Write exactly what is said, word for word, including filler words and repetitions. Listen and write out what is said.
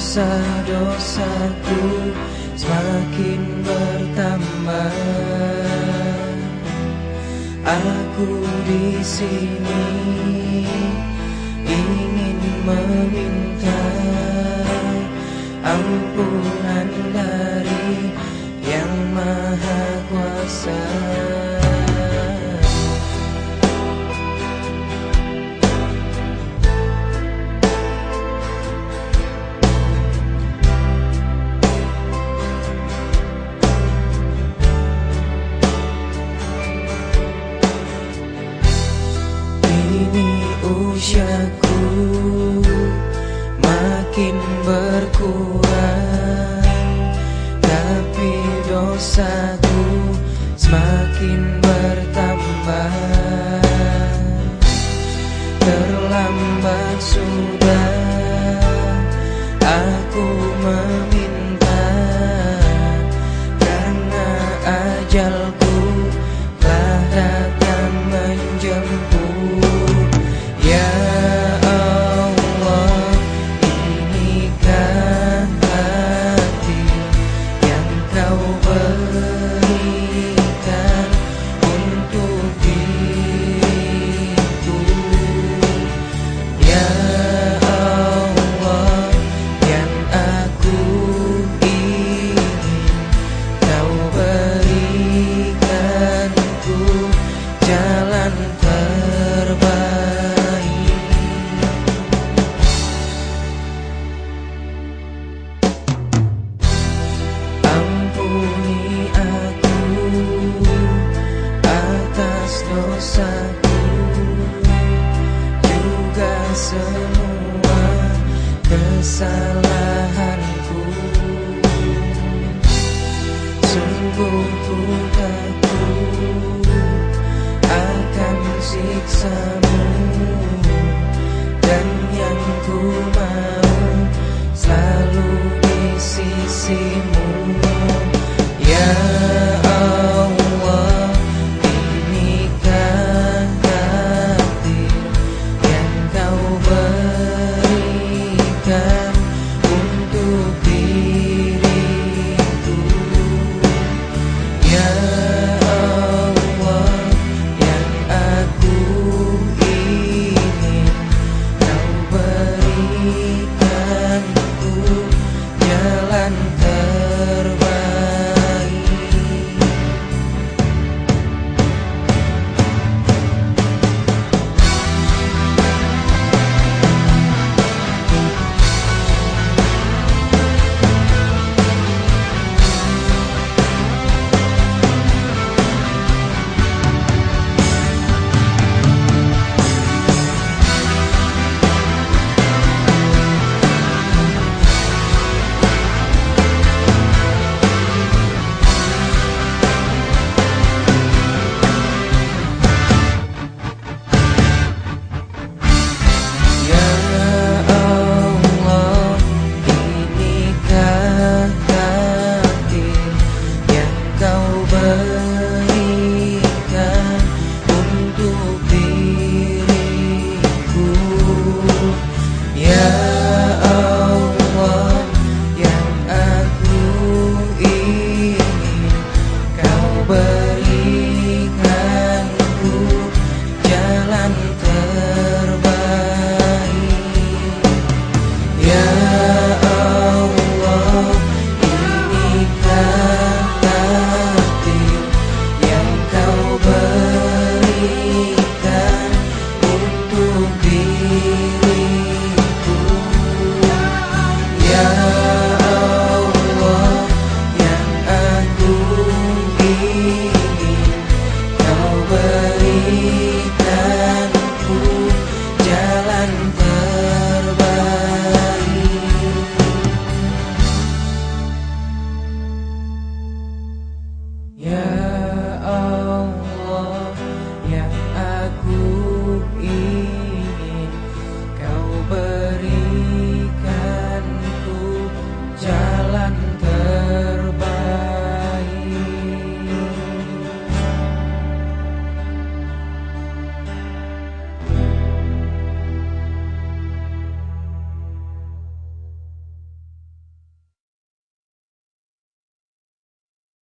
dosa-dosaku semakin bertambah. Aku di sini ingin meminta ampunan dari Yang Maha Kuasa. Usiaku makin berkurang, tapi dosaku semakin bertambah. Terlambat sudah aku meminta, karena ajalku telah datang menjemput. Ya Allah, inikah hati yang Kau berikan untuk diriku. Ya Allah, yang aku ingin Kau berikanku jalan terbaik. Ampuni aku atas dosaku, juga semua kesalahanku. Sungguh ku takut akan siksa-Mu, dan yang ku mau selalu di sisi-Mu. Ya